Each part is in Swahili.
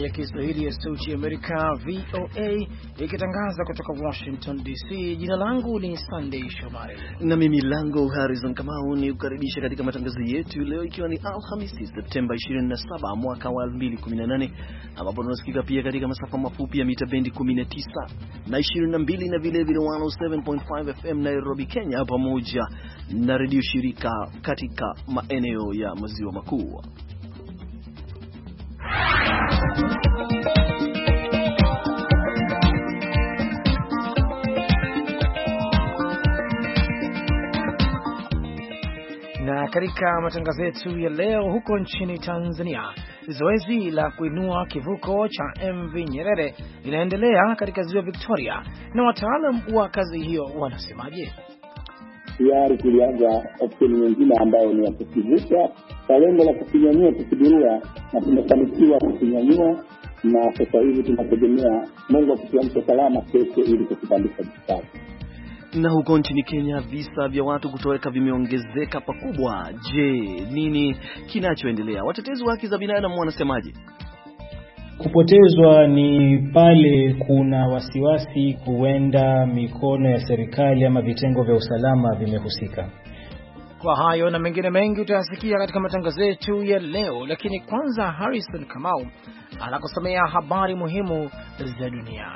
ya Kiswahili ya Sauti ya Amerika VOA ikitangaza kutoka Washington DC. Jina langu ni Sunday Shomari na mimi lango Harrison Kamau, ni kukaribisha katika matangazo yetu leo, ikiwa ni Alhamisi Septemba 27 mwaka wa 2018, ambapo tunasikika pia katika masafa mafupi ya mita bendi 19 na 22 na vile vile 107.5 FM Nairobi, Kenya, pamoja na redio shirika katika maeneo ya maziwa makuu. Na katika matangazo yetu ya leo, huko nchini Tanzania, zoezi la kuinua kivuko cha MV Nyerere linaendelea katika ziwa Victoria, na wataalam wa kazi hiyo wanasemaje? Tayari kulianza option nyingine ambayo ni ya kukivuka kwa lengo la kukinyanyua kukidirua, na tumefanikiwa kukinyanyua, na sasa hivi tunategemea Mungu akutuamshe salama kesho ili kukipandisha bustani. Na huko nchini Kenya, visa vya watu kutoweka vimeongezeka pakubwa. Je, nini kinachoendelea? Watetezi wa haki za binadamu wanasemaje? Kupotezwa ni pale kuna wasiwasi huenda mikono ya serikali ama vitengo vya usalama vimehusika. Kwa hayo na mengine mengi utayasikia katika matangazo yetu ya leo, lakini kwanza Harrison Kamau anakusomea habari muhimu za dunia.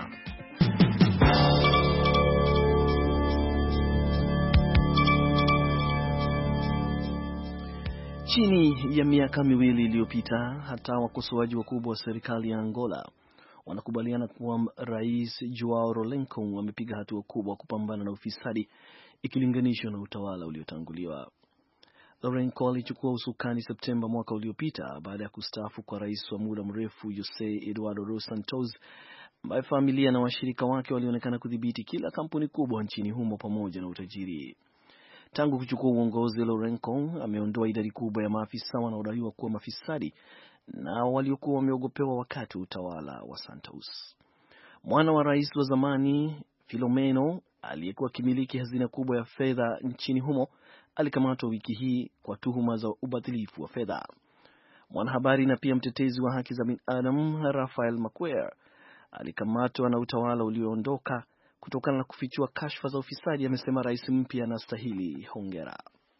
Chini ya miaka miwili iliyopita, hata wakosoaji wakubwa wa serikali ya Angola wanakubaliana kuwa Rais Joao Lourenco amepiga hatua kubwa kupambana na ufisadi ikilinganishwa na utawala uliotanguliwa. Lourenco alichukua usukani Septemba mwaka uliopita baada ya kustaafu kwa rais wa muda mrefu Jose Eduardo dos Santos, ambaye familia na washirika wake walionekana kudhibiti kila kampuni kubwa nchini humo pamoja na utajiri. Tangu kuchukua uongozi, Lourenco ameondoa idadi kubwa ya maafisa wanaodaiwa kuwa mafisadi na waliokuwa wameogopewa wakati utawala wa Santos. Mwana wa rais wa zamani Filomeno, aliyekuwa kimiliki hazina kubwa ya fedha nchini humo, alikamatwa wiki hii kwa tuhuma za ubadhilifu wa fedha. Mwanahabari na pia mtetezi wa haki za binadamu Rafael Macquarie alikamatwa na utawala ulioondoka kutokana na kufichua kashfa za ufisadi. Amesema rais mpya anastahili hongera.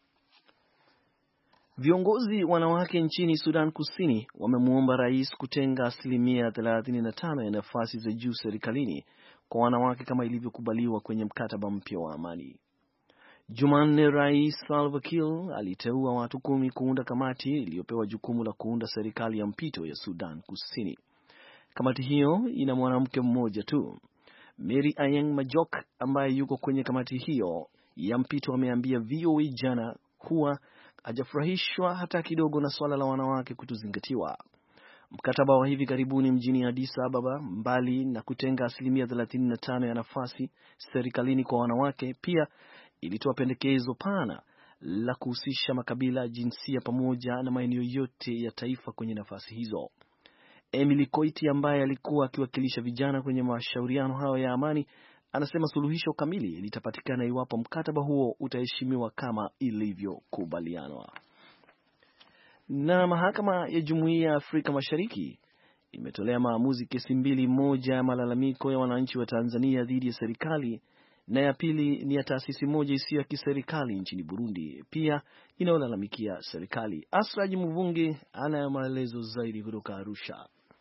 Viongozi wanawake nchini Sudan Kusini wamemuomba rais kutenga 35% ya nafasi za juu serikalini kwa wanawake kama ilivyokubaliwa kwenye mkataba mpya wa amani. Jumanne, Rais Salva Kiir aliteua watu 10 kuunda kamati iliyopewa jukumu la kuunda serikali ya mpito ya Sudan Kusini. Kamati hiyo ina mwanamke mmoja tu. Mary Ayeng Majok, ambaye yuko kwenye kamati hiyo ya mpito, ameambia VOA jana kuwa hajafurahishwa hata kidogo na swala la wanawake kutozingatiwa. Mkataba wa hivi karibuni mjini Addis Ababa, mbali na kutenga 35% ya nafasi serikalini kwa wanawake, pia ilitoa pendekezo pana la kuhusisha makabila, jinsia pamoja na maeneo yote ya taifa kwenye nafasi hizo. Emily Koiti, ambaye alikuwa akiwakilisha vijana kwenye mashauriano hayo ya amani, anasema suluhisho kamili litapatikana iwapo mkataba huo utaheshimiwa kama ilivyokubalianwa. Na mahakama ya Jumuiya ya Afrika Mashariki imetolea maamuzi kesi mbili, moja ya malalamiko ya wananchi wa Tanzania dhidi ya serikali na ya pili ni ya taasisi moja isiyo ya kiserikali nchini Burundi pia inayolalamikia serikali. Asraji Mvungi ana maelezo zaidi kutoka Arusha.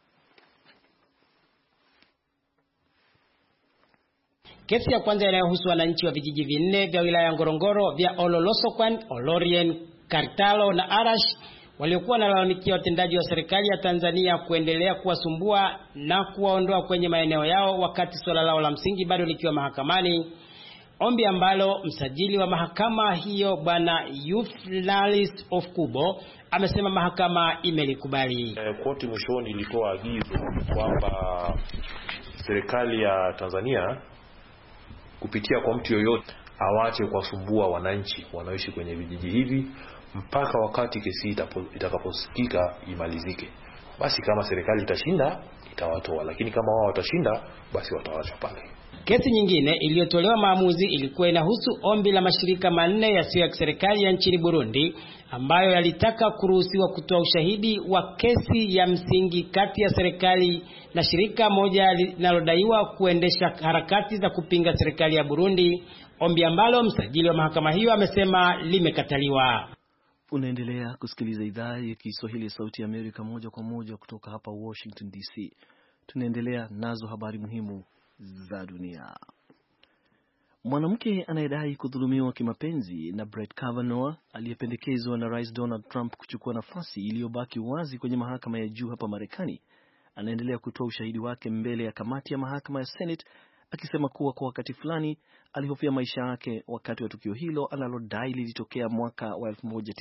Kesi ya kwanza inayohusu wananchi wa vijiji vinne vya wilaya ya Ngorongoro vya Ololosokwan, Olorien, Kartalo na Arash waliokuwa wanalalamikia watendaji wa serikali ya Tanzania kuendelea kuwasumbua na kuwaondoa kwenye maeneo yao wakati swala lao la msingi bado likiwa mahakamani. Ombi ambalo msajili wa mahakama hiyo Bwana Euphlalis of Kubo amesema mahakama imelikubali. Koti mwishoni ilitoa agizo kwamba serikali ya Tanzania kupitia kwa mtu yoyote awache kuwasumbua wananchi wanaoishi kwenye vijiji hivi mpaka wakati kesi itakaposikika imalizike. Basi kama serikali itashinda itawatoa, lakini kama wao watashinda basi watawachwa pale. Kesi nyingine iliyotolewa maamuzi ilikuwa inahusu ombi la mashirika manne yasiyo ya kiserikali ya nchini Burundi ambayo yalitaka kuruhusiwa kutoa ushahidi wa kesi ya msingi kati ya serikali na shirika moja linalodaiwa kuendesha harakati za kupinga serikali ya Burundi, ombi ambalo msajili wa mahakama hiyo amesema limekataliwa. Unaendelea kusikiliza idhaa ya Kiswahili ya Sauti ya Amerika moja kwa moja kutoka hapa Washington DC. Tunaendelea nazo habari muhimu za dunia. Mwanamke anayedai kudhulumiwa kimapenzi na Brett Kavanaugh aliyependekezwa na Rais Donald Trump kuchukua nafasi iliyobaki wazi kwenye mahakama ya juu hapa Marekani anaendelea kutoa ushahidi wake mbele ya kamati ya mahakama ya Senate, akisema kuwa kwa wakati fulani alihofia maisha yake wakati wa tukio hilo analodai lilitokea mwaka wa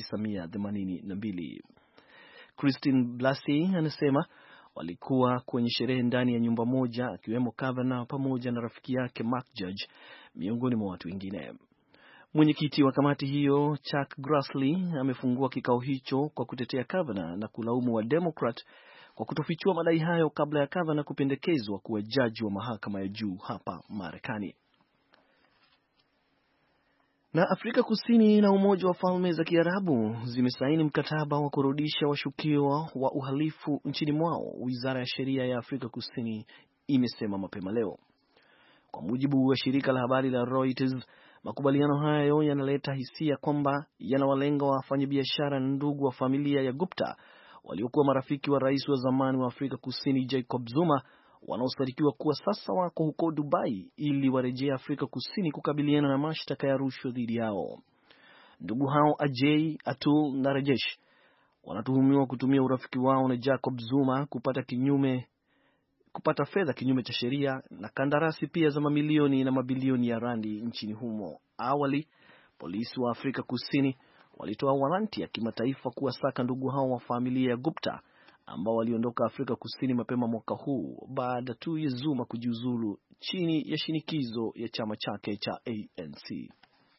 1982. Christine Blasey anasema walikuwa kwenye sherehe ndani ya nyumba moja, akiwemo Kavanaugh pamoja na rafiki yake Mark Judge miongoni mwa watu wengine. Mwenyekiti wa kamati hiyo Chuck Grassley amefungua kikao hicho kwa kutetea Kavanaugh na kulaumu wa Democrat kwa kutofichua madai hayo kabla ya Kavanaugh kupendekezwa kuwa jaji wa mahakama ya juu hapa Marekani. Na Afrika Kusini na Umoja wa Falme za Kiarabu zimesaini mkataba wa kurudisha washukiwa wa uhalifu nchini mwao, Wizara ya Sheria ya Afrika Kusini imesema mapema leo. Kwa mujibu wa shirika la habari la Reuters, makubaliano hayo yanaleta hisia kwamba yanawalenga wafanyabiashara na ndugu wa familia ya Gupta waliokuwa marafiki wa rais wa zamani wa Afrika Kusini Jacob Zuma, wanaosadikiwa kuwa sasa wako huko Dubai ili warejea Afrika Kusini kukabiliana na mashtaka ya rushwa dhidi yao. Ndugu hao Ajay, Atul na Rajesh wanatuhumiwa kutumia urafiki wao na Jacob Zuma kupata fedha kinyume cha sheria na kandarasi pia za mamilioni na mabilioni ya randi nchini humo. Awali, polisi wa Afrika Kusini walitoa waranti ya kimataifa kuwasaka ndugu hao wa familia ya Gupta ambao waliondoka Afrika Kusini mapema mwaka huu baada tu ya Zuma kujiuzulu chini ya shinikizo ya chama chake cha ANC.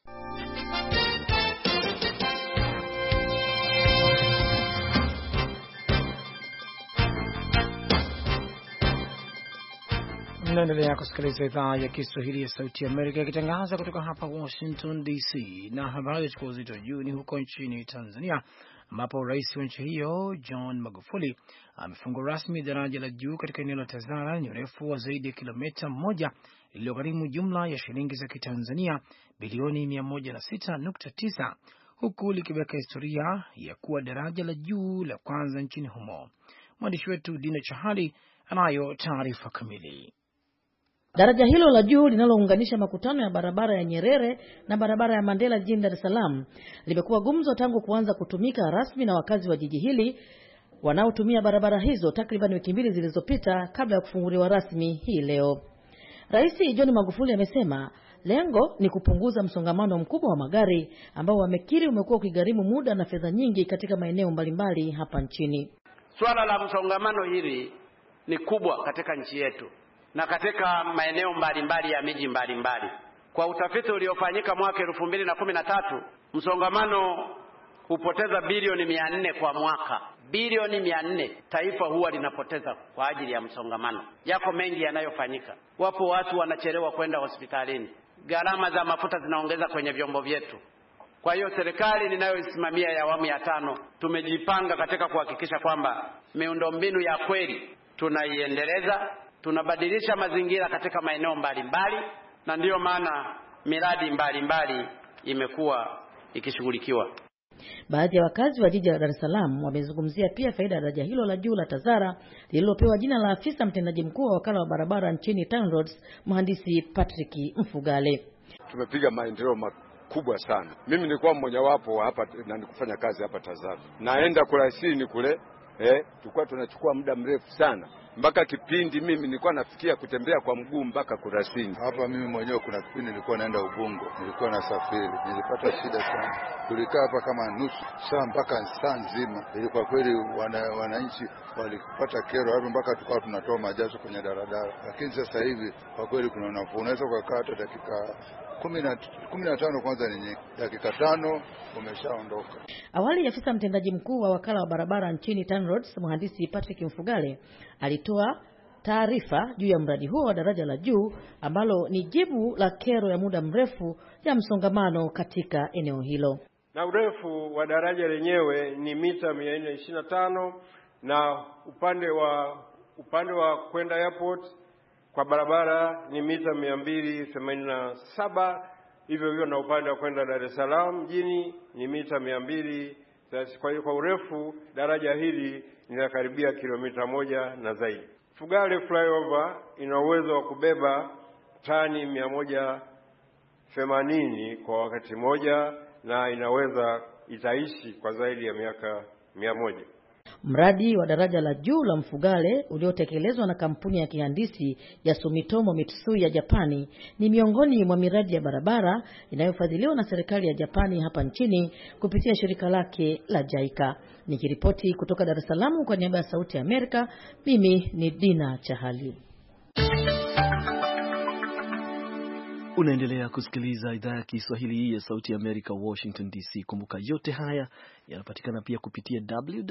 Mnaendelea kusikiliza idhaa ya Kiswahili ya Sauti ya Amerika ikitangaza kutoka hapa Washington DC. Na habari ya chukua uzito juu ni huko nchini Tanzania, ambapo rais wa nchi hiyo John Magufuli amefungua rasmi daraja la juu katika eneo la Tazara lenye urefu wa zaidi ya kilomita 1 iliyogharimu jumla ya shilingi za Kitanzania bilioni 106.9, huku likiweka historia ya kuwa daraja la juu la kwanza nchini humo. Mwandishi wetu Dina Chahali anayo taarifa kamili. Daraja hilo la juu linalounganisha makutano ya barabara ya Nyerere na barabara ya Mandela jijini Dar es Salaam limekuwa gumzo tangu kuanza kutumika rasmi na wakazi wa jiji hili wanaotumia barabara hizo takriban wiki mbili zilizopita kabla ya kufunguliwa rasmi hii leo. Rais John Magufuli amesema lengo ni kupunguza msongamano mkubwa wa magari ambao wamekiri umekuwa ukigharimu muda na fedha nyingi katika maeneo mbalimbali hapa nchini. Swala la msongamano hili ni kubwa katika nchi yetu na katika maeneo mbalimbali ya miji mbalimbali. Kwa utafiti uliofanyika mwaka 2013, msongamano hupoteza bilioni 400 kwa mwaka. Bilioni 400 taifa huwa linapoteza kwa ajili ya msongamano. Yako mengi yanayofanyika. Wapo watu wanachelewa kwenda hospitalini. Gharama za mafuta zinaongeza kwenye vyombo vyetu. Kwa hiyo serikali ninayoisimamia ya awamu ya 5 tumejipanga katika kuhakikisha kwamba miundombinu ya kweli tunaiendeleza, tunabadilisha mazingira katika maeneo mbalimbali, na ndiyo maana miradi mbalimbali imekuwa ikishughulikiwa. Baadhi ya wakazi wa jiji la Dar es Salaam wamezungumzia pia faida ya daraja hilo la juu la Tazara lililopewa jina la afisa mtendaji mkuu wa wakala wa barabara nchini TANROADS, mhandisi Patrick Mfugale. Tumepiga maendeleo makubwa sana. Mimi nilikuwa mmoja wapo hapa na nikufanya kazi hapa Tazara. Naenda Kurasini kule, tulikuwa tunachukua muda mrefu sana. Mpaka kipindi mimi nilikuwa nafikia kutembea kwa mguu mpaka Kurasini. Hapa mimi mwenyewe kuna kipindi nilikuwa naenda Ubungo, nilikuwa nasafiri, nilipata shida sana. Tulikaa hapa kama nusu saa mpaka saa nzima. Ilikuwa kweli wananchi walipata kero hapo mpaka tukawa tunatoa majazo kwenye daradara. Lakini sasa hivi kwa kweli kuna nafuu. Unaweza kukaa hata dakika 15 kwanza ni nyingi. Dakika 5 umeshaondoka. Awali afisa mtendaji mkuu wa wakala wa barabara nchini TANROADS, mhandisi Patrick Mfugale, alitoa taarifa juu ya mradi huo wa daraja la juu ambalo ni jibu la kero ya muda mrefu ya msongamano katika eneo hilo. Na urefu wa daraja lenyewe ni mita 425 na upande wa kwenda airport kwa barabara ni mita 287, hivyo na upande wa kwenda Dar es Salaam mjini ni mita 200. Kwa hiyo kwa urefu daraja hili linakaribia kilomita 1 na zaidi. Fugale flyover ina uwezo wa kubeba tani 180 kwa wakati mmoja na itaishi kwa zaidi ya miaka 100. Mradi wa daraja la juu la Mfugale uliotekelezwa na kampuni ya kihandisi ya Sumitomo Mitsui ya Japani ni miongoni mwa miradi ya barabara inayofadhiliwa na serikali ya Japani hapa nchini kupitia shirika lake la JICA. Nikiripoti kutoka Dar es Salaam kwa niaba ya Sauti ya Amerika, mimi ni Dina Chahali. Unaendelea kusikiliza idhaa ya Kiswahili ya Sauti ya Amerika, Washington DC. Kumbuka yote haya yanapatikana pia kupitia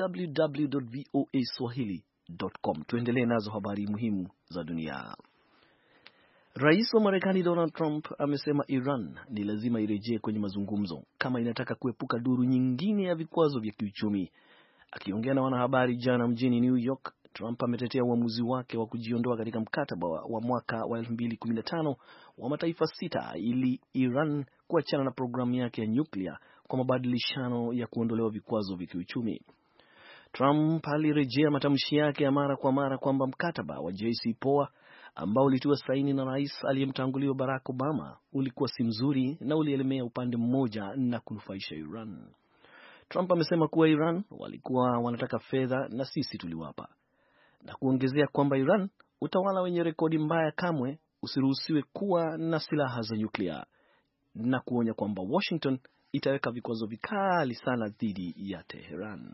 www.voaswahili.com. Tuendelee nazo habari muhimu za dunia. Rais wa Marekani Donald Trump amesema Iran ni lazima irejee kwenye mazungumzo kama inataka kuepuka duru nyingine ya vikwazo vya kiuchumi. Akiongea na wanahabari jana mjini New York, Trump ametetea uamuzi wake wa kujiondoa katika mkataba wa mwaka wa 2015 wa mataifa 6 ili Iran kuachana na programu yake ya nyuklia kwa mabadilishano ya kuondolewa vikwazo vya kiuchumi. Trump alirejea matamshi yake ya mara kwa mara kwamba mkataba wa JCPOA ambao ulitiwa saini na rais aliyemtangulia Barack Obama ulikuwa si mzuri na ulielemea upande mmoja na kunufaisha Iran. Trump amesema kuwa Iran walikuwa wanataka fedha na sisi tuliwapa, na kuongezea kwamba Iran, utawala wenye rekodi mbaya, kamwe usiruhusiwe kuwa na silaha za nyuklia, na kuonya kwamba Washington itaweka vikwazo vikali sana dhidi ya Teheran.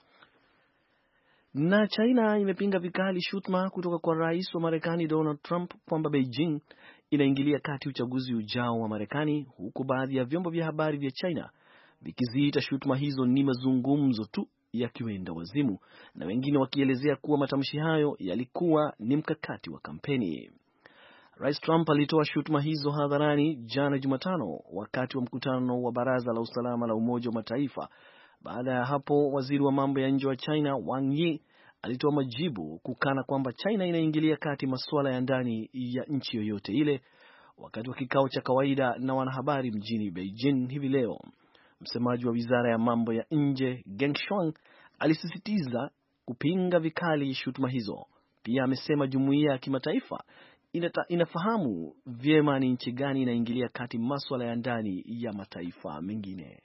Na China imepinga vikali shutuma kutoka kwa rais wa Marekani Donald Trump kwamba Beijing inaingilia kati uchaguzi ujao wa Marekani, huku baadhi ya vyombo vya habari vya China vikiziita shutuma hizo ni mazungumzo tu ya kiwenda wazimu, na wengine wakielezea kuwa matamshi hayo yalikuwa ni mkakati wa kampeni. Rais Trump alitoa shutuma hizo hadharani jana Jumatano wakati wa mkutano wa Baraza la Usalama la Umoja wa Mataifa. Baada ya hapo, waziri wa mambo ya nje wa China Wang Yi alitoa majibu kukana kwamba China inaingilia kati masuala ya ndani ya nchi yoyote ile, wakati wa kikao cha kawaida na wanahabari mjini Beijing hivi leo. Msemaji wa wizara ya mambo ya nje Geng Shuang alisisitiza kupinga vikali shutuma hizo. Pia amesema jumuiya ya kimataifa inafahamu vyema ni nchi gani inaingilia kati masuala ya ndani ya mataifa mengine.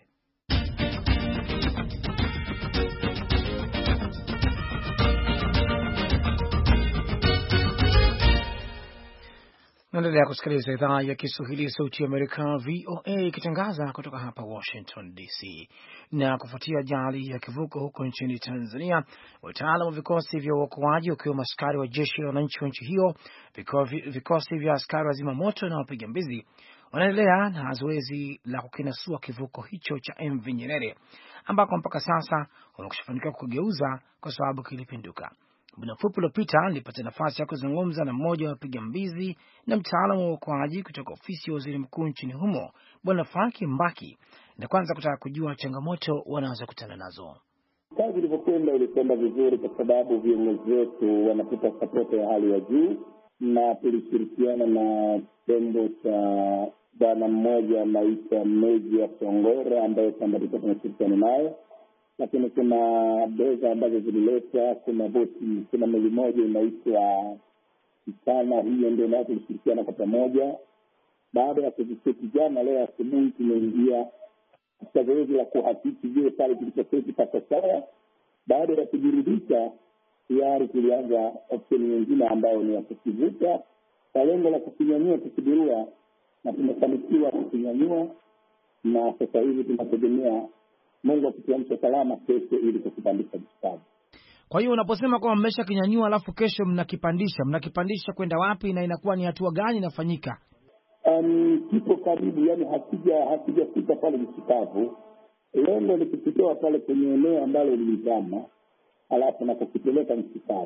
Naendelea kusikiliza idhaa ya Kiswahili ya Sauti ya Amerika, VOA, ikitangaza kutoka hapa Washington DC. Na kufuatia ajali ya kivuko huko nchini Tanzania, wataalamu wa vikosi vya uokoaji wakiwemo askari wa jeshi la wananchi wa nchi hiyo, vikosi vya askari wa zimamoto na wapiga mbizi wanaendelea na zoezi la kukinasua kivuko hicho cha MV Nyerere, ambako mpaka sasa wamekushafanikiwa kugeuza kwa sababu kilipinduka. Muda mfupi uliopita nilipata nafasi ya kuzungumza na mmoja wa wapiga mbizi na mtaalamu wa uokoaji kutoka ofisi ya waziri mkuu nchini humo, Bwana Frank Mbaki, na kwanza kutaka kujua changamoto wanazokutana nazo. Kazi ilikwenda vizuri kwa sababu viongozi wetu wanatupa sapoti ya hali ya juu, na tulishirikiana na chombo cha bwana mmoja anaitwa Meja Songora ambaye kwamba tulikuwa tunashirikiana naye. Lakini kuna beza ambazo zililetwa, kuna boti, kuna meli moja inaitwa Kitana, hiyo ndio nayo tulishirikiana kwa pamoja. Baada ya kuziseti jana, leo asubuhi tumeingia katika zoezi la kuhakiki vile pale tuliposeti paka sawa. Baada ya kujiridhisha, tayari tulianza option nyingine ambayo ni ya kukivuta kwa lengo la kukinyanyua kukibirua, na tumefanikiwa kukinyanyua, na sasa hivi tunategemea Mungu akutuamsha salama kesho ili kukipandisha mstari. Kwa hiyo unaposema kwamba mmesha kinyanyua alafu kesho mnakipandisha kwenda wapi na inakuwa ni hatua gani inafanyika? Kipo karibu, yani hakijafika pale msikavu. Lengo ni kukitoa pale kwenye eneo ambalo lilizama, alafu na kukipeleka msikavu.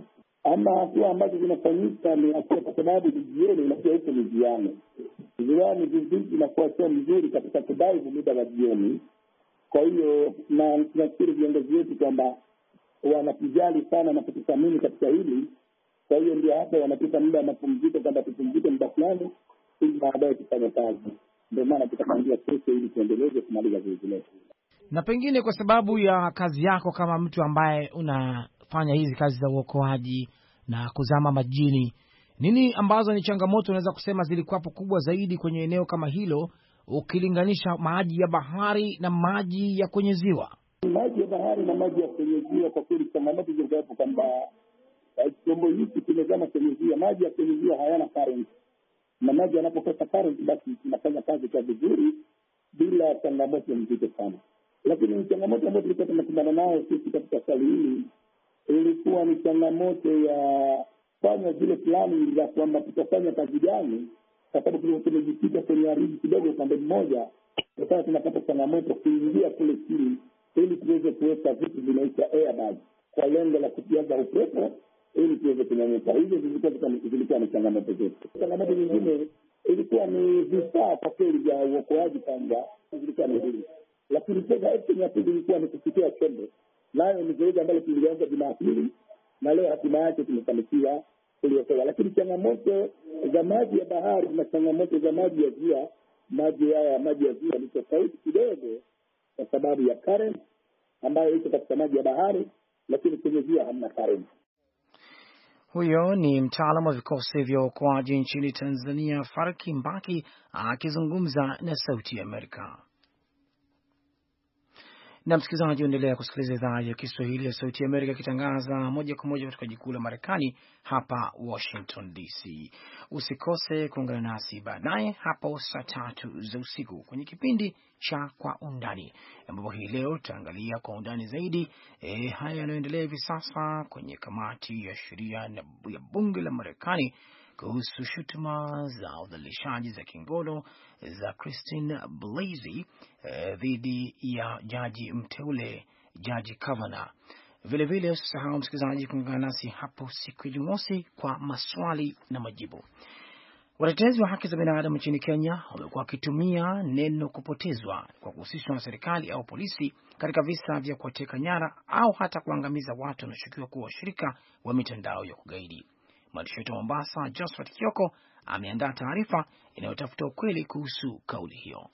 ama hatua ambazo zinafanyika ni hatua, kwa sababu jioni unakuwa huko ni ziwani vizingi inakuwa sio mzuri katika kudaivu muda wa jioni. Kwa hiyo na tunafikiri viongozi wetu kwamba wanatujali sana na kututhamini katika hili. Kwa hiyo ndio hapa wanatupa muda wa mapumziko, kwamba tupumzike muda fulani ili baadaye tufanye kazi. Ndio maana tutapangia kesho ili tuendeleze kumaliza zoezi letu. Na pengine kwa sababu ya kazi yako kama mtu ambaye unafanya hizi kazi za uokoaji na kuzama majini, nini ambazo ni changamoto unaweza kusema zilikuwapo kubwa zaidi kwenye eneo kama hilo ukilinganisha maji ya bahari na maji ya kwenye ziwa? Maji ya bahari na maji ya kwenye ziwa, kwa kweli changamoto zilizopo kwamba chombo hiki kimezama kwenye ziwa. Maji ya kwenye ziwa hayana current, na maji yanapokosa current basi tunafanya kazi kwa vizuri bila changamoto nzito sana. Lakini changamoto ambayo tulikuwa tunakumbana nayo sisi katika swali hili ilikuwa ni changamoto ya kufanya zile plani za kwamba tutafanya kazi gani, kwa sababu tulikuwa tumejipita kwenye ardhi kidogo upande mmoja. Sasa tunapata changamoto kuingia kule chini ili tuweze kuweka vitu vinaitwa airbag kwa lengo la kujaza upepo ili tuweze kunyanyuka. Hizo zilikuwa ni changamoto zetu. Changamoto nyingine ilikuwa ni vifaa kwa kweli vya uokoaji, kwanza zilikuwa ni hili. Lakini sasa action ya pili ilikuwa ni kufikia chombo. Nayo ni zoezi ambalo tulianza Jumapili na leo hatima yake tumefanikiwa kuliokoa. Lakini changamoto za maji ya bahari na changamoto za maji ya ziwa, maji ya ziwa ni tofauti kidogo kwa sababu ya current ambayo iko katika maji ya bahari, lakini kwenye ziwa hamna current. Huyo ni mtaalamu wa vikosi vya uokoaji nchini Tanzania, Farki Mbaki, akizungumza na Sauti ya Amerika. Na msikilizaji, unaendelea kusikiliza idhaa ya Kiswahili ya Sauti ya Amerika ikitangaza moja kwa moja kutoka jikuu la Marekani hapa Washington DC. Usikose kuungana nasi baadaye hapo saa 3 za usiku kwenye kipindi cha Kwa Undani, ambapo hii leo tutaangalia kwa undani zaidi haya yanayoendelea hivi sasa kwenye kamati ya sheria ya bunge la Marekani kuhusu shutuma za udhalilishaji za kingono za Christine Blasey dhidi ya jaji mteule Jaji Kavanaugh. Vile vile usisahau msikilizaji kuungana nasi hapo siku ya Jumamosi kwa maswali na majibu. Watetezi wa haki za binadamu nchini Kenya wamekuwa wakitumia neno kupotezwa kwa kuhusishwa na serikali au polisi katika visa vya kuwateka nyara au hata kuangamiza watu wanaoshukiwa kuwa washirika wa mitandao ya kugaidi. Mwandishi wetu wa Mombasa, Josephat Kioko, ameandaa taarifa inayotafuta ukweli kuhusu kauli hiyo.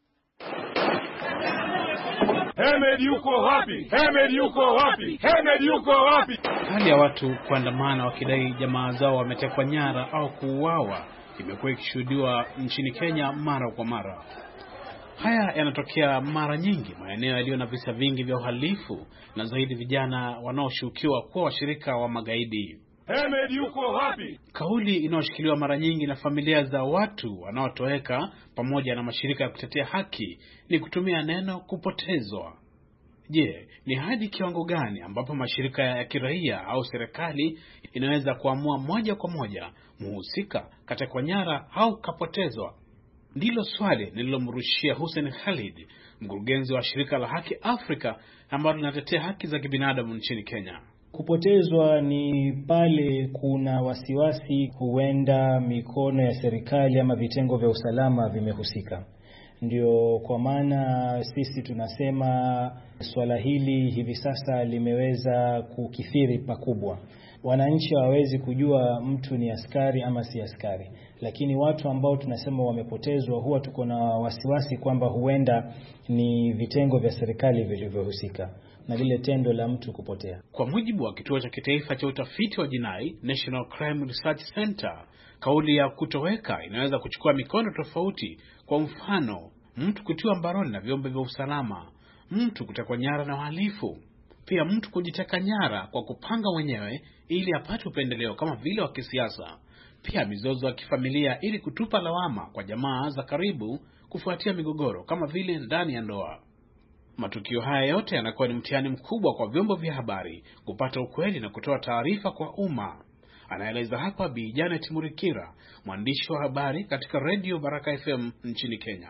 Hemed yuko wapi? Hemed yuko wapi? Hemed yuko wapi? Hali ya watu kuandamana wakidai jamaa zao wametekwa nyara au kuuawa imekuwa ikishuhudiwa nchini Kenya mara kwa mara. Haya yanatokea mara nyingi maeneo yaliyo na visa vingi vya uhalifu na zaidi vijana wanaoshukiwa kuwa washirika wa magaidi. Hemed yuko wapi? Kauli inayoshikiliwa mara nyingi na familia za watu wanaotoweka pamoja na mashirika ya kutetea haki ni kutumia neno kupotezwa. Je, ni hadi kiwango gani ambapo mashirika ya kiraia au serikali inaweza kuamua moja kwa moja mhusika katekwa nyara au kapotezwa? Ndilo swali nililomrushia Hussein Khalid, mkurugenzi wa shirika la Haki Afrika ambalo linatetea haki za kibinadamu nchini Kenya. Kupotezwa ni pale kuna wasiwasi huenda mikono ya serikali ama vitengo vya usalama vimehusika. Ndio kwa maana sisi tunasema swala hili hivi sasa limeweza kukithiri pakubwa. Wananchi hawawezi kujua mtu ni askari ama si askari, lakini watu ambao tunasema wamepotezwa huwa tuko na wasiwasi kwamba huenda ni vitengo vya serikali vilivyohusika na lile tendo la mtu kupotea. Kwa mujibu wa kituo cha kitaifa cha utafiti wa jinai National Crime Research Center, kauli ya kutoweka inaweza kuchukua mikono tofauti. Kwa mfano, mtu kutiwa mbaroni na vyombo vya usalama, mtu kutekwa nyara na wahalifu, pia mtu kujiteka nyara kwa kupanga mwenyewe ili apate upendeleo kama vile wa kisiasa, pia mizozo ya kifamilia ili kutupa lawama kwa jamaa za karibu kufuatia migogoro kama vile ndani ya ndoa. Matukio haya yote yanakuwa ni mtihani mkubwa kwa vyombo vya habari kupata ukweli na kutoa taarifa kwa umma. Anaeleza hapa Bi Janet Murikira, mwandishi wa habari katika Radio Baraka FM nchini Kenya.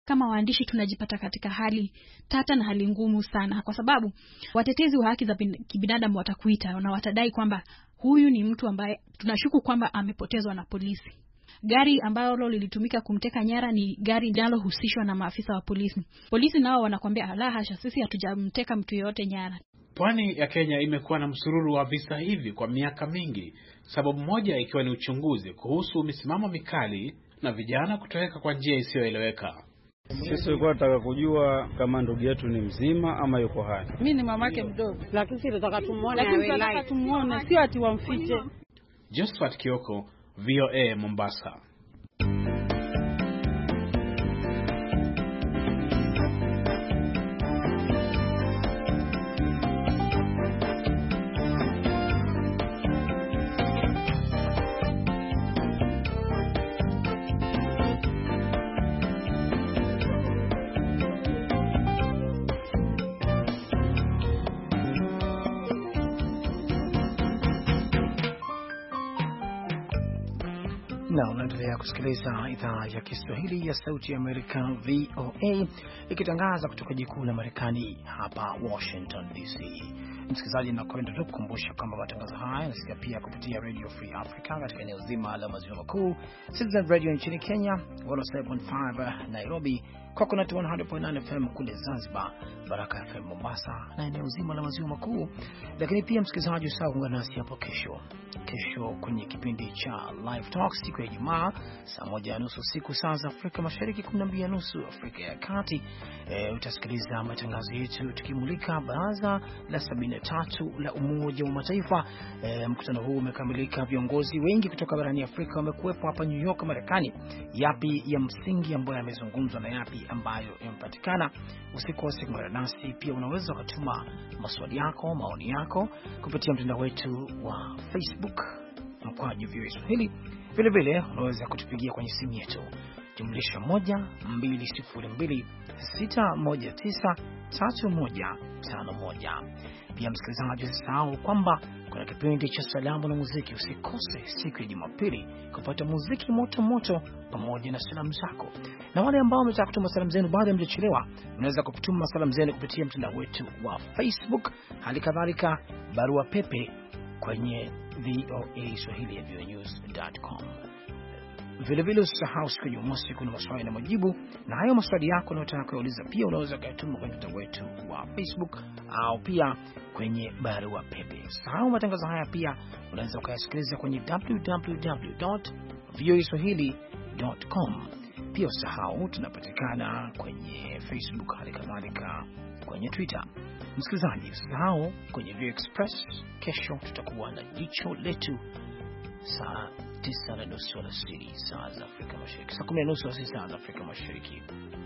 kama waandishi tunajipata katika hali tata na hali ngumu sana, kwa sababu watetezi wa haki za kibinadamu watakuita na watadai kwamba huyu ni mtu ambaye tunashuku kwamba amepotezwa na polisi. Gari ambalo lilitumika kumteka nyara ni gari linalohusishwa na maafisa wa polisi. Polisi nao wanakuambia la hasha, sisi hatujamteka mtu yote nyara. Pwani ya Kenya imekuwa na msururu wa visa hivi kwa miaka mingi, sababu moja ikiwa ni uchunguzi kuhusu misimamo mikali na vijana kutoweka kwa njia isiyoeleweka. Sisi tulikuwa tunataka kujua kama ndugu yetu ni mzima ama yuko hai. Mimi ni mamake mdogo, lakini sisi tunataka tumuone, sio ati wamfiche. Josephat Kioko, VOA Mombasa. Na unaendelea kusikiliza idhaa ya Kiswahili ya Sauti ya Amerika VOA ikitangaza kutoka jikuu la Marekani hapa Washington DC. Msikilizaji, nakwenda tu kukumbusha kwamba matangazo haya yanasikia pia kupitia Radio Free Africa katika eneo zima la Maziwa Makuu, Citizen Radio nchini Kenya 107.5 Nairobi, Coconut 100.9 FM kule Zanzibar, Baraka FM Mombasa na eneo zima la Maziwa Makuu. Lakini pia msikilizaji, usahau kuungana nasi hapo kesho kwenye kipindi cha Live Talk siku ya Ijumaa saa 1:30 usiku saa za Afrika Mashariki, 12:30 Afrika ya Kati. Utasikiliza matangazo yetu tukimulika baraza la 73 la Umoja wa Mataifa. Mkutano huu umekamilika, viongozi wengi kutoka barani Afrika wamekuwepo hapa New York Marekani. Yapi ya msingi ambayo yamezungumzwa na yapi ambayo yamepatikana? Usikose kuungana nasi. Pia unaweza kutuma maswali yako, maoni yako kupitia mtandao wetu wa Facebook mkwaju VOA Swahili. Vile vile unaweza kutupigia kwenye simu yetu +1-202-619-3151. Pia msikilizaji, usisahau kwamba kuna kipindi cha salamu na muziki. Usikose siku ya Jumapili kupata muziki moto moto pamoja na salamu zako. Na wale ambao mnataka kutuma salamu zenu bado hamjachelewa, unaweza kutuma salamu zenu kupitia mtandao wetu wa Facebook, hali kadhalika barua pepe kwenye voaswahili@voanews.com. Vile vile usisahau siku ya Jumamosi kuna maswali na majibu, na hayo maswali yako unayotaka kuuliza pia unaweza kuyatuma kwenye mtandao wetu wa Facebook au pia kwenye barua pepe. Usisahau matangazo haya pia unaweza kuyasikiliza kwenye www.voaswahili.com. Pia usisahau tunapatikana kwenye Facebook, hali kadhalika kwenye Twitter. Msikilizaji, usisahau kwenye VOA Express kesho tutakuwa na jicho letu saa 9:30 alasiri saa za Afrika Mashariki, saa 10:30 alasiri saa za Afrika Mashariki.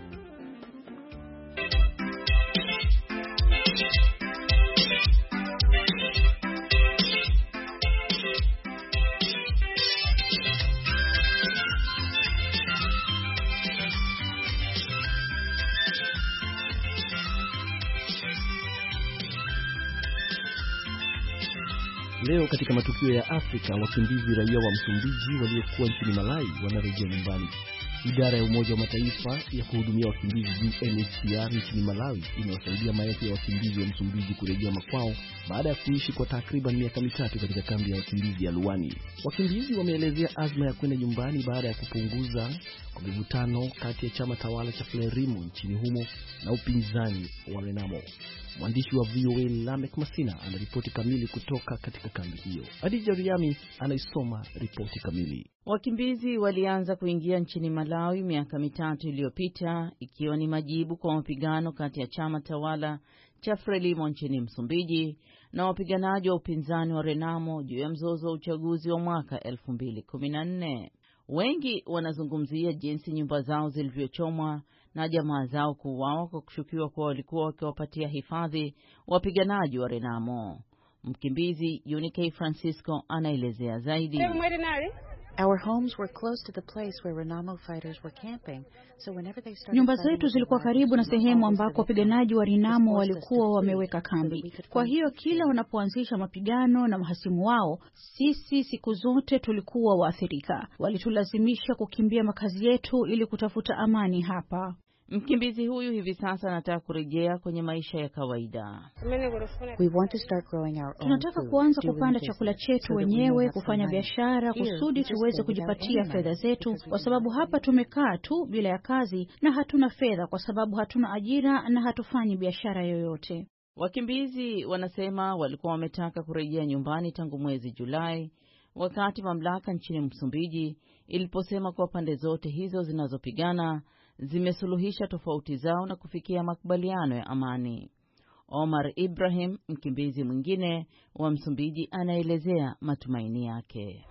Leo katika matukio ya Afrika, wakimbizi raia wa Msumbiji waliokuwa nchini Malawi wanarejea nyumbani. Idara ya Umoja wa Mataifa ya kuhudumia wakimbizi UNHCR nchini Malawi inawasaidia maelfu ya wakimbizi wa Msumbiji kurejea makwao baada ya kuishi kwa takriban miaka mitatu katika kambi ya wakimbizi ya Luwani. Wakimbizi wameelezea azma ya kwenda nyumbani baada ya kupunguza kwa mivutano kati ya chama tawala cha Frelimo nchini humo na upinzani wa Renamo. Mwandishi wa VOA Lamek Masina anaripoti kamili kutoka katika kambi hiyo. Adija Riami anaisoma ripoti kamili. Wakimbizi walianza kuingia nchini Malawi miaka mitatu iliyopita, ikiwa ni majibu kwa mapigano kati ya chama tawala cha Frelimo nchini Msumbiji na wapiganaji wa upinzani wa Renamo juu ya mzozo wa uchaguzi wa mwaka 2014. Wengi wanazungumzia jinsi nyumba zao zilivyochomwa na jamaa zao kuuawa kwa kushukiwa kuwa walikuwa wakiwapatia hifadhi wapiganaji wa Renamo. Mkimbizi Unique Francisco anaelezea zaidi. Nyumba zetu zilikuwa karibu na sehemu ambako wapiganaji wa Renamo walikuwa wameweka kambi. Kwa hiyo kila wanapoanzisha mapigano na mahasimu wao, sisi siku zote tulikuwa waathirika. Walitulazimisha kukimbia makazi yetu ili kutafuta amani hapa. Mkimbizi huyu hivi sasa anataka kurejea kwenye maisha ya kawaida. Tunataka kuanza kupanda chakula chetu wenyewe, kufanya biashara kusudi tuweze kujipatia fedha zetu, kwa sababu hapa tumekaa tu bila ya kazi na hatuna fedha kwa sababu hatuna ajira na hatufanyi biashara yoyote. Wakimbizi wanasema walikuwa wametaka kurejea nyumbani tangu mwezi Julai, wakati mamlaka nchini Msumbiji iliposema kuwa pande zote hizo zinazopigana zimesuluhisha tofauti zao na kufikia makubaliano ya amani. Omar Ibrahim, mkimbizi mwingine wa Msumbiji, anaelezea matumaini yake.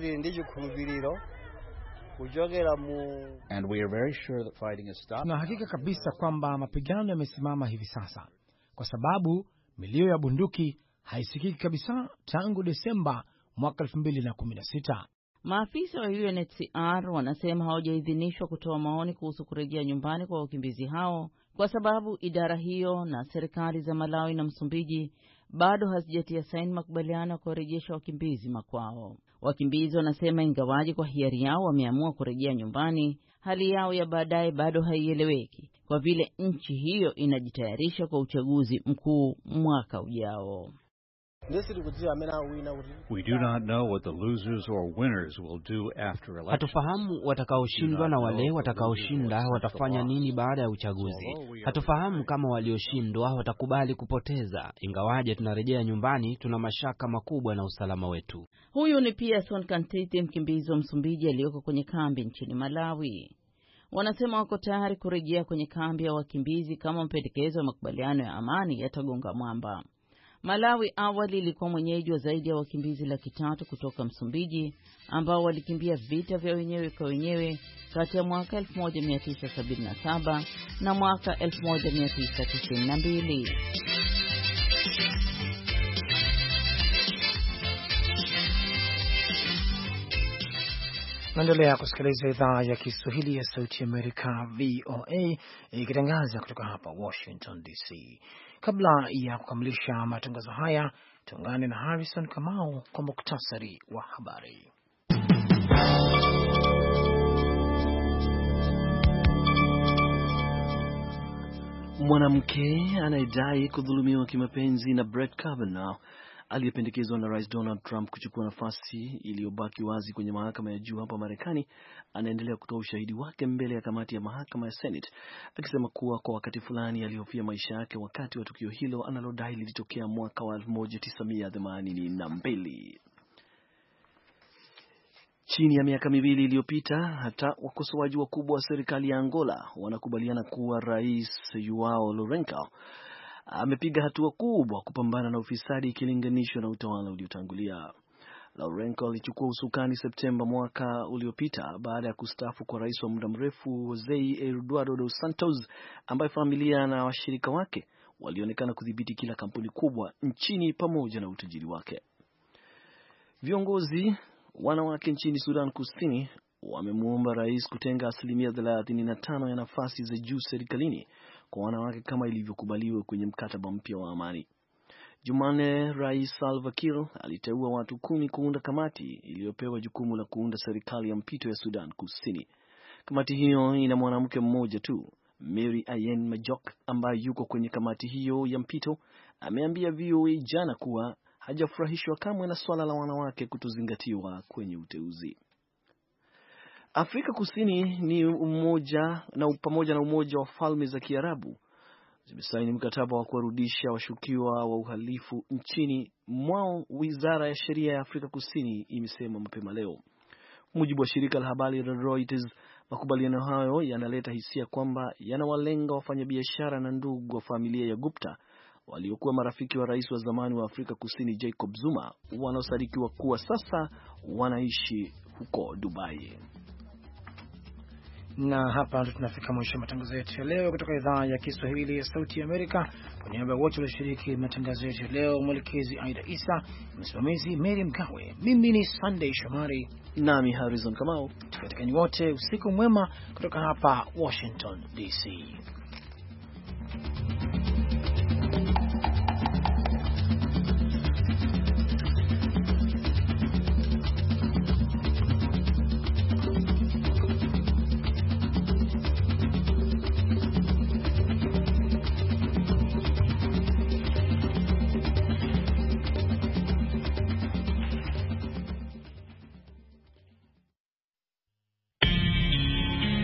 Tuna hakika kabisa kwamba mapigano yamesimama hivi sasa, kwa sababu milio ya bunduki haisikiki kabisa tangu Desemba mwaka 2016. Maafisa wa UNHCR wanasema hawajaidhinishwa kutoa maoni kuhusu kurejea nyumbani kwa wakimbizi hao kwa sababu idara hiyo na serikali za Malawi na Msumbiji bado hazijatia saini makubaliano ya kurejesha wakimbizi makwao. Wakimbizi wanasema ingawaji kwa hiari yao wameamua kurejea nyumbani, hali yao ya baadaye bado haieleweki kwa vile nchi hiyo inajitayarisha kwa uchaguzi mkuu mwaka ujao. We do not know what the losers or winners will do after election. Hatufahamu watakaoshindwa na wale watakaoshinda watafanya nini baada ya uchaguzi. Hatufahamu kama walioshindwa watakubali kupoteza. Ingawaje tunarejea nyumbani, tuna mashaka makubwa na usalama wetu. Huyu ni Pearson Kantiti, mkimbizi wa Msumbiji aliyoko kwenye kambi nchini Malawi. Wanasema wako tayari kurejea kwenye kambi ya wakimbizi kama mapendekezo ya makubaliano ya amani yatagonga mwamba. Malawi awali ilikuwa mwenyeji wa zaidi ya wakimbizi 300,000 kutoka Msumbiji ambao walikimbia vita vya wenyewe kwa wenyewe kati ya mwaka 1977 na mwaka 1992. Naendelea kusikiliza idhaa ya Kiswahili ya Sauti ya Amerika, VOA, ikitangaza kutoka hapa Washington DC. Kabla ya kukamilisha matangazo haya, tuungane na Harrison Kamau kwa muktasari wa habari. Mwanamke anayedai kudhulumiwa kimapenzi na Brett Kavanaugh aliyependekezwa na Rais Donald Trump kuchukua nafasi iliyobaki wazi kwenye mahakama ya juu hapa Marekani anaendelea kutoa ushahidi wake mbele ya kamati ya mahakama ya Senate, akisema kuwa kwa wakati fulani alihofia maisha yake wakati wa tukio hilo analodai lilitokea mwaka wa 1982. Chini ya miaka miwili iliyopita, hata wakosoaji wakubwa wa serikali ya Angola wanakubaliana kuwa Rais Joao Lourenço amepiga hatua kubwa kupambana na ufisadi ikilinganishwa na utawala uliotangulia. Lourenço alichukua usukani Septemba mwaka uliopita baada ya kustaafu kwa rais wa muda mrefu José Eduardo dos Santos, ambaye familia na washirika wake walionekana kudhibiti kila kampuni kubwa nchini pamoja na utajiri wake. Viongozi wanawake nchini Sudan Kusini wamemuomba rais kutenga 35% ya nafasi za juu serikalini kwa wanawake kama ilivyokubaliwa kwenye mkataba mpya wa amani. Jumanne, Rais Salva Kiir aliteua watu 10 kuunda kamati iliyopewa jukumu la kuunda serikali ya mpito ya Sudan Kusini. Kamati hiyo ina mwanamke mmoja tu, Mary Ayen Majok, ambaye yuko kwenye kamati hiyo ya mpito, ameambia VOA jana kuwa hajafurahishwa kamwe na swala la wanawake kutozingatiwa kwenye uteuzi. Afrika Kusini ni pamoja na Umoja wa Falme za Kiarabu zimesaini mkataba wa kuwarudisha washukiwa wa uhalifu nchini mwao, Wizara ya Sheria ya Afrika Kusini imesema mapema leo. Mujibu wa shirika la habari la Reuters, makubaliano hayo yanaleta hisia kwamba yanawalenga wafanyabiashara na ndugu wa familia ya Gupta waliokuwa marafiki wa rais wa zamani wa Afrika Kusini Jacob Zuma, wanaosadikiwa kuwa sasa wanaishi huko Dubai. Na hapa ndo tunafika mwisho matangazo yetu ya leo kutoka idhaa ya Kiswahili ya Sauti ya Amerika. Kwa niaba ya wote walioshiriki matangazo yetu ya leo, mwelekezi Aida Isa, msimamizi Mary Mgawe, mimi ni Sunday Shomari nami Harrison Kamau, tukiwatakeni wote usiku mwema kutoka hapa Washington DC.